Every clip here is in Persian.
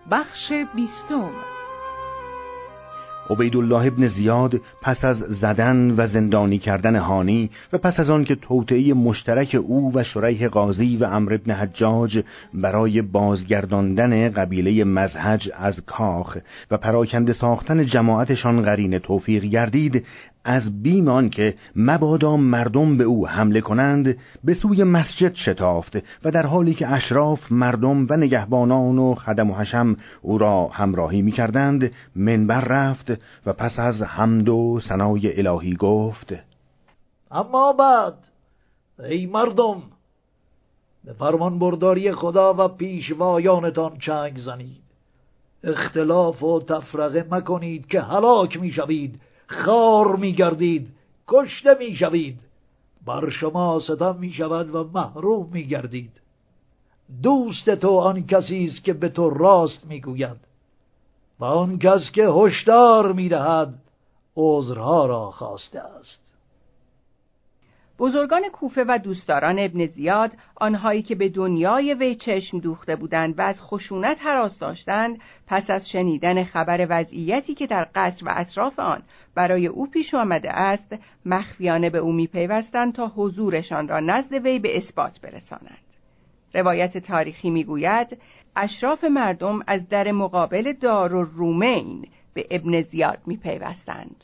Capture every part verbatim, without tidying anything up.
بخش بیستم. عبیدالله ابن زیاد پس از زدن و زندانی کردن هانی و پس از آن که توطئه مشترک او و شریح قاضی و عمرو بن حجاج برای بازگرداندن قبیله مزهج از کاخ و پراکنده ساختن جماعتشان قرین توفیق گردید، از بیم آن که مبادا مردم به او حمله کنند به سوی مسجد شتافت و در حالی که اشراف، مردم و نگهبانان و خدم و حشم او را همراهی می کردند منبر رفت و پس از حمد و ثنای الهی گفت: اما بعد ای مردم، به فرمان برداری خدا و پیشوایانتان چنگ زنید، اختلاف و تفرقه مکنید که هلاک می شوید، خار می گردید، کشته می شوید، بر شما ستم می شود و محروم می گردید. دوست تو آن کسی است که به تو راست می گوید و آن کس که هشدار می دهد عذرها را خواسته است. بزرگان کوفه و دوستداران ابن زیاد، آنهایی که به دنیای وی چشم دوخته بودند و از خشونت هراس داشتند، پس از شنیدن خبر وضعیتی که در قصر و اطراف آن برای او پیش آمده است، مخفیانه به او می‌پیوستند تا حضورشان را نزد وی به اثبات برسانند. روایت تاریخی می‌گوید اشراف مردم از در مقابل دارالرومین به ابن زیاد می‌پیوستند.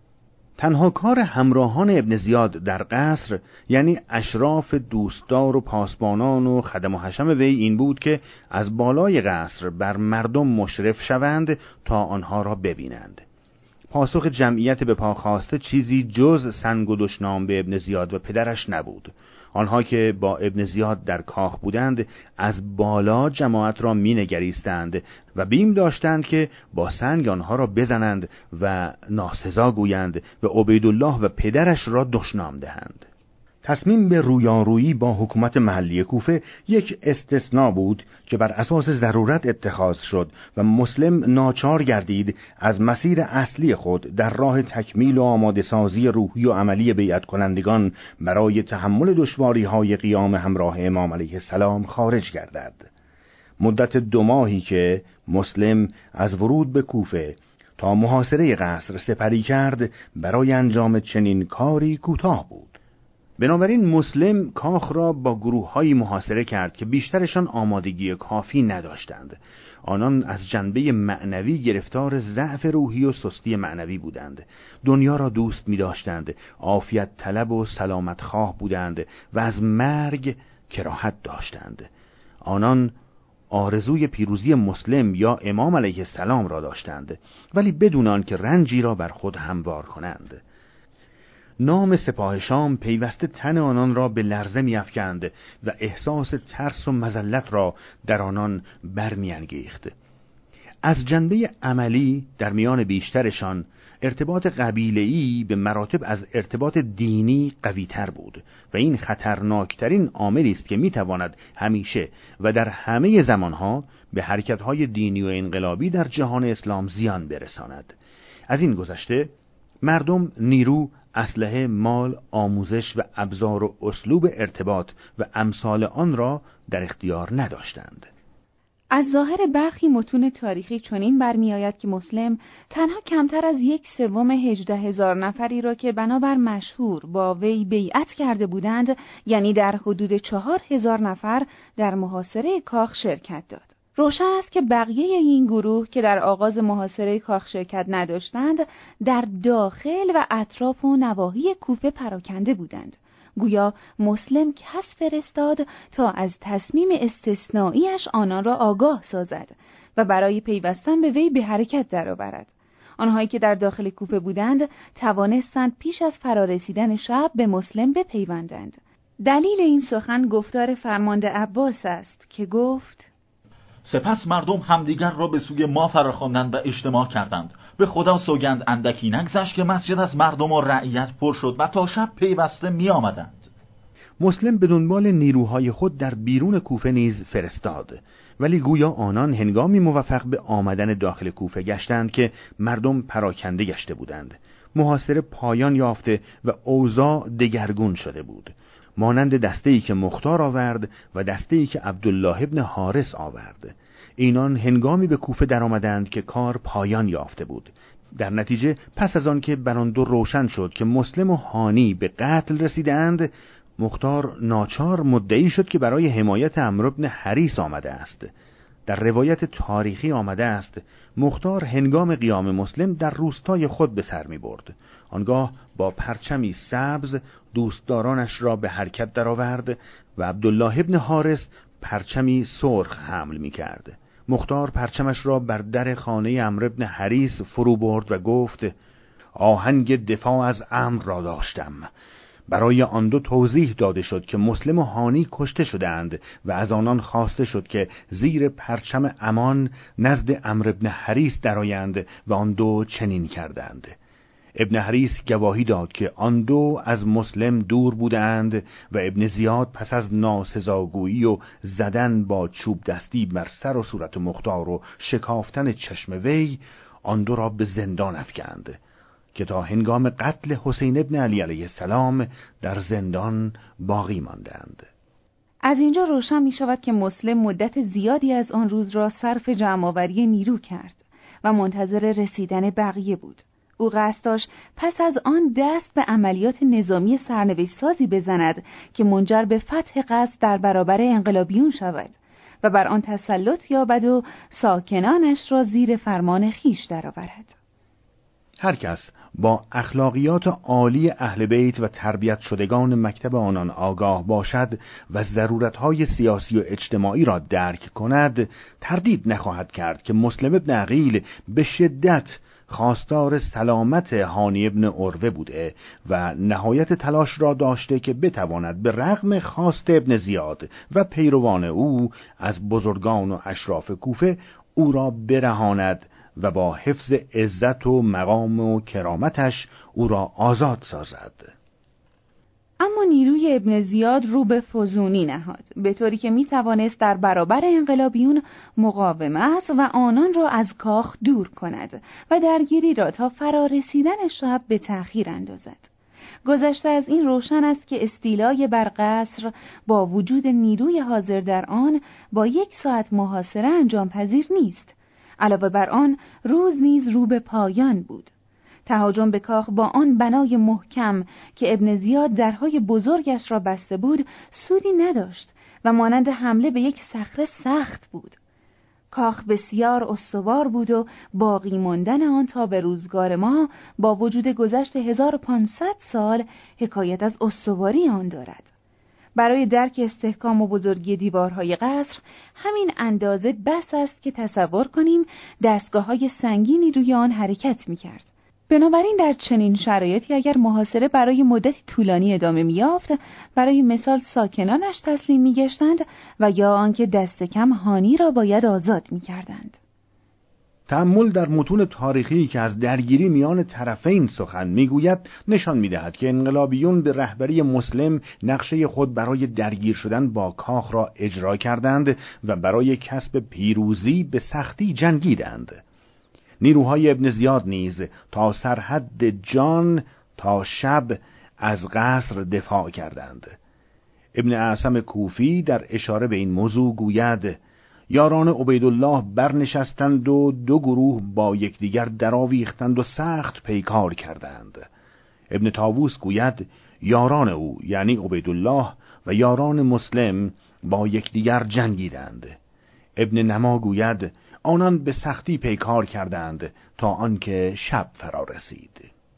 تنها کار همراهان ابن زیاد در قصر، یعنی اشراف دوستدار و پاسبانان و خدم و حشم وی، این بود که از بالای قصر بر مردم مشرف شوند تا آنها را ببینند. پاسخ جمعیت به پا خواسته چیزی جز سنگ و دشنام به ابن زیاد و پدرش نبود. آنها که با ابن زیاد در کاخ بودند از بالا جماعت را می نگریستند و بیم داشتند که با سنگ آنها را بزنند و ناسزا گویند و عبیدالله و پدرش را دشنام دهند. تصمیم به رویارویی با حکومت محلی کوفه یک استثناء بود که بر اساس ضرورت اتخاذ شد و مسلم ناچار گردید از مسیر اصلی خود در راه تکمیل و آماده سازی روحی و عملی بیعت کنندگان برای تحمل دشواری های قیام همراه امام علیه السلام خارج گردد. مدت دو ماهی که مسلم از ورود به کوفه تا محاصره قصر سپری کرد برای انجام چنین کاری کوتاه بود. بنابراین مسلم کاخ را با گروه‌هایی محاصره کرد که بیشترشان آمادگی کافی نداشتند. آنان از جنبه معنوی گرفتار ضعف روحی و سستی معنوی بودند. دنیا را دوست می داشتند، عافیت طلب و سلامت خواه بودند و از مرگ کراهت داشتند. آنان آرزوی پیروزی مسلم یا امام علیه السلام را داشتند، ولی بدون آن که رنجی را بر خود هموار کنند. نام سپاه شام پیوسته تن آنان را به لرزه می‌افکند و احساس ترس و مذلت را در آنان برمی‌انگیخت. از جنبه عملی در میان بیشترشان ارتباط قبیله‌ای به مراتب از ارتباط دینی قوی‌تر بود و این خطرناکترین عاملی است که می‌تواند همیشه و در همه زمانها به حرکت‌های دینی و انقلابی در جهان اسلام زیان برساند. از این گذشته مردم نیرو، اسلحه، مال، آموزش و ابزار و اسلوب ارتباط و امثال آن را در اختیار نداشتند. از ظاهر برخی متون تاریخی چنین برمی‌آید که مسلم تنها کمتر از یک سوم هجده هزار نفری را که بنابر مشهور با وی بیعت کرده بودند، یعنی در حدود چهار هزار نفر، در محاصره کاخ شرکت داد. روشن است که بقیه این گروه که در آغاز محاصره کاخ شرکت نداشتند، در داخل و اطراف و نواحی کوفه پراکنده بودند. گویا مسلم کس فرستاد تا از تصمیم استثنائیش آنان را آگاه سازد و برای پیوستن به وی به حرکت درآورد. آنهایی که در داخل کوفه بودند توانستند پیش از فرارسیدن شب به مسلم بپیوندند. دلیل این سخن گفتار فرمانده عباس است که گفت: سپس مردم همدیگر را به سوی ما فراخواندند و اجتماع کردند. به خدا سوگند اندکی نگذشت که مسجد از مردم و رعیت پر شد و تا شب پیوسته می آمدند. مسلم به دنبال نیروهای خود در بیرون کوفه نیز فرستاد، ولی گویا آنان هنگامی موفق به آمدن داخل کوفه گشتند که مردم پراکنده گشته بودند. محاصره پایان یافته و اوضاع دگرگون شده بود، مانند دسته‌ای که مختار آورد و دسته‌ای که عبدالله ابن حارس آورد. اینان هنگامی به کوفه در آمدند که کار پایان یافته بود. در نتیجه پس از آن که بر آن دو روشن شد که مسلم و هانی به قتل رسیدند، مختار ناچار مدعی شد که برای حمایت عمرو بن حریث آمده است. در روایت تاریخی آمده است مختار هنگام قیام مسلم در روستای خود به سر می برد. آنگاه با پرچمی سبز دوستدارانش را به حرکت درآورد و عبدالله ابن حارث پرچمی سرخ حمل می کرد. مختار پرچمش را بر در خانه عمرو بن حریث فرو برد و گفت: آهنگ دفاع از عمرو را داشتم. برای آن دو توضیح داده شد که مسلم و هانی کشته شدند و از آنان خواسته شد که زیر پرچم امان نزد عمرو بن حریث درآیند و آن دو چنین کردند. ابن حریث گواهی داد که آن دو از مسلم دور بودند و ابن زیاد پس از ناسزاگویی و زدن با چوب دستی بر سر و صورت مختار و شکافتن چشم وی آن دو را به زندان افکند که تا هنگام قتل حسین ابن علی علیه السلام در زندان باقی ماندند. از اینجا روشن می شود که مسلم مدت زیادی از آن روز را صرف جمع‌آوری نیرو کرد و منتظر رسیدن بقیه بود. او قصد داشت پس از آن دست به عملیات نظامی سرنوشت سازی بزند که منجر به فتح قصد در برابر انقلابیون شود و بر آن تسلط یابد و ساکنانش را زیر فرمان خیش درآورد. هر کس با اخلاقیات عالی اهل بیت و تربیت شدگان مکتب آنان آگاه باشد و ضرورتهای سیاسی و اجتماعی را درک کند، تردید نخواهد کرد که مسلم ابن عقیل به شدت خواستار سلامت هانی ابن عروه بوده و نهایت تلاش را داشته که بتواند به رغم خواست ابن زیاد و پیروان او از بزرگان و اشراف کوفه او را برهاند و با حفظ عزت و مقام و کرامتش او را آزاد سازد. اما نیروی ابن زیاد رو به فزونی نهاد، به طوری که می توانست در برابر انقلابیون مقاومت و آنان را از کاخ دور کند و درگیری را تا فرارسیدن شب به تأخیر اندازد. گذشته از این روشن است که استیلای بر قصر با وجود نیروی حاضر در آن با یک ساعت محاصره انجام پذیر نیست. علاوه بر آن روز نیز رو به پایان بود. تهاجم به کاخ با آن بنای محکم که ابن زیاد درهای بزرگش را بسته بود سودی نداشت و مانند حمله به یک صخره سخت بود. کاخ بسیار استوار بود و باقی ماندن آن تا به روزگار ما با وجود گذشت هزار و پانصد سال حکایت از استواری آن دارد. برای درک استحکام و بزرگی دیوارهای قصر همین اندازه بس است که تصور کنیم دستگاه‌های سنگینی روی آن حرکت می‌کرد. بنابراین در چنین شرایطی اگر محاصره برای مدتی طولانی ادامه می‌یافت، برای مثال ساکنانش تسلیم می‌گشتند و یا آنکه دست کم هانی را باید آزاد می‌کردند. تأمل در متون تاریخی که از درگیری میان طرفین سخن میگوید نشان میدهد که انقلابیون به رهبری مسلم نقشه خود برای درگیر شدن با کاخ را اجرا کردند و برای کسب پیروزی به سختی جنگیدند. نیروهای ابن زیاد نیز تا سرحد جان تا شب از قصر دفاع کردند. ابن اعصم کوفی در اشاره به این موضوع گوید: یاران عبیدالله برنشستند و دو گروه با یکدیگر درآویختند و سخت پیکار کردند. ابن طاووس گوید یاران او یعنی عبیدالله و یاران مسلم با یکدیگر جنگیدند. ابن نما گوید آنان به سختی پیکار کردند تا آنکه شب فرا رسید.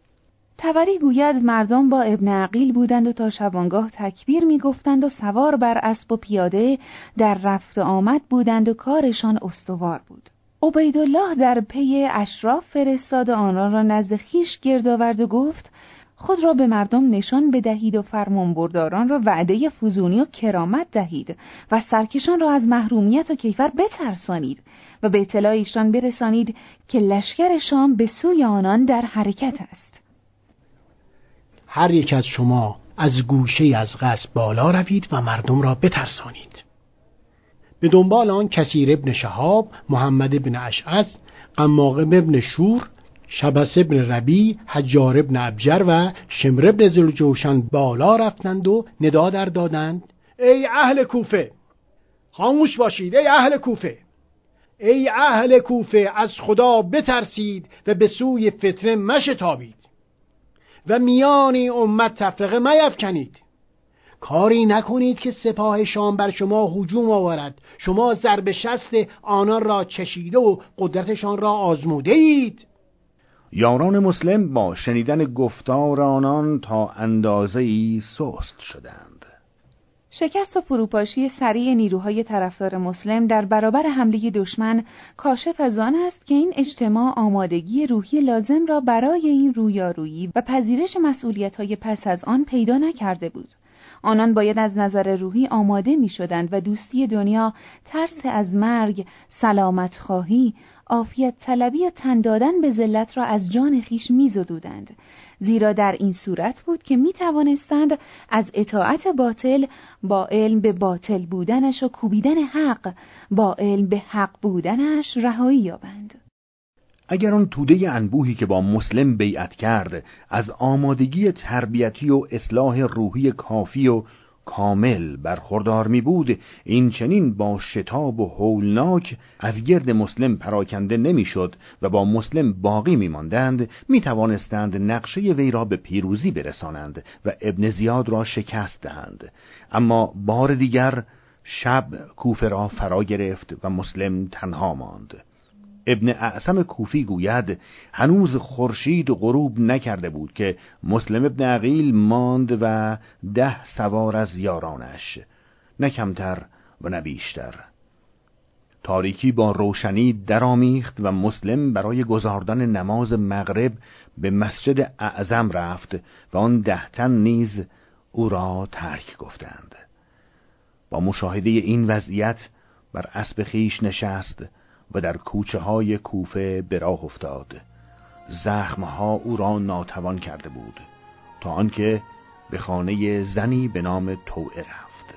طبری گوید مردم با ابن عقیل بودند و تا شبانگاه تکبیر می گفتند و سوار بر اسب و پیاده در رفت و آمد بودند و کارشان استوار بود. عبیدالله در پی اشراف فرستاد و آنان را نزد خویش گرد آورد و گفت خود را به مردم نشان بدهید و فرمانبرداران را وعده فزونی و کرامت دهید و سرکشان را از محرومیت و کیفر بترسانید و به اطلاع ایشان برسانید که لشکر شام به سوی آنان در حرکت است. هر یک از شما از گوشه از قصر بالا روید و مردم را بترسانید. به دنبال آن کثیر ابن شهاب، محمد ابن اشعث، قماقم ابن شور، شبس ابن ربی، حجار ابن ابجر و شمر ابن ذوالجوشن بالا رفتند و ندا در دادند: ای اهل کوفه، خاموش باشید ای اهل کوفه، ای اهل کوفه، از خدا بترسید و به سوی فتنه مشتابید و میان امت تفرقه میفکنید. کاری نکنید که سپاه شام بر شما هجوم آورد، شما ضرب شست آنان را چشیده و قدرتشان را آزموده اید. یاران مسلم با شنیدن گفتار آنان تا اندازه‌ای سست شدند. شکست و فروپاشی سریع نیروهای طرفدار مسلم در برابر حمله دشمن کاشف از آن است که این اجتماع آمادگی روحی لازم را برای این رویارویی و پذیرش مسئولیت‌های پس از آن پیدا نکرده بود. آنان باید از نظر روحی آماده می شدند و دوستی دنیا، ترس از مرگ، سلامت خواهی، عافیت طلبی و تن دادن به ذلت را از جان خیش می زدودند. زیرا در این صورت بود که می توانستند از اطاعت باطل با علم به باطل بودنش و کوبیدن حق با علم به حق بودنش رهایی یابند. اگر آن توده انبوهی که با مسلم بیعت کرد از آمادگی تربیتی و اصلاح روحی کافی و کامل برخوردار می بود، این چنین با شتاب و هولناک از گرد مسلم پراکنده نمی شد و با مسلم باقی می ماندند، می توانستند نقشه وی را به پیروزی برسانند و ابن زیاد را شکست دهند. اما بار دیگر شب کوفه را فرا گرفت و مسلم تنها ماند. ابن اعصم کوفی گوید هنوز خورشید غروب نکرده بود که مسلم ابن عقیل ماند و ده سوار از یارانش، نه کمتر و نه بیشتر. تاریکی با روشنی درآمیخت و مسلم برای گزاردن نماز مغرب به مسجد اعظم رفت و آن ده تن نیز او را ترک گفتند. با مشاهده این وضعیت بر اسب خیش نشست و در کوچه های کوفه به راه افتاد. زخمها او را ناتوان کرده بود تا آنکه به خانه زنی به نام توعه رفت.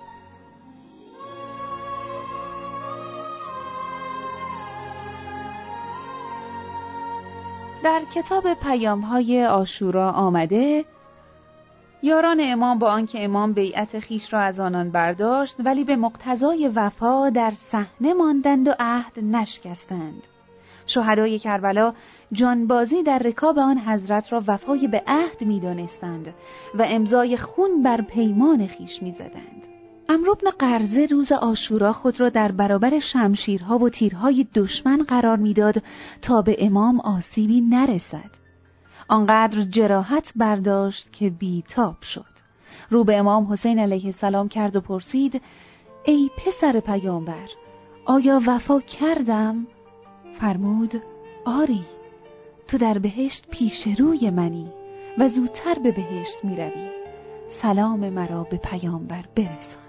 در کتاب پیام‌های عاشورا آمده یاران امام با آنکه امام بیعت خیش را از آنان برداشت ولی به مقتضای وفا در صحنه ماندند و عهد نشکستند. شهدای کربلا جانبازی در رکاب آن حضرت را وفای به عهد می‌دانستند و امضای خون بر پیمان خیش می‌زدند. عمرو بن قرظه روز عاشورا خود را در برابر شمشیرها و تیرهای دشمن قرار می‌داد تا به امام آسیبی نرسد. آنقدر جراحت برداشت که بیتاب شد. رو به امام حسین علیه السلام کرد و پرسید: ای پسر پیامبر، آیا وفا کردم؟ فرمود: آری، تو در بهشت پیش روی منی و زودتر به بهشت می روی. سلام مرا به پیامبر برسان.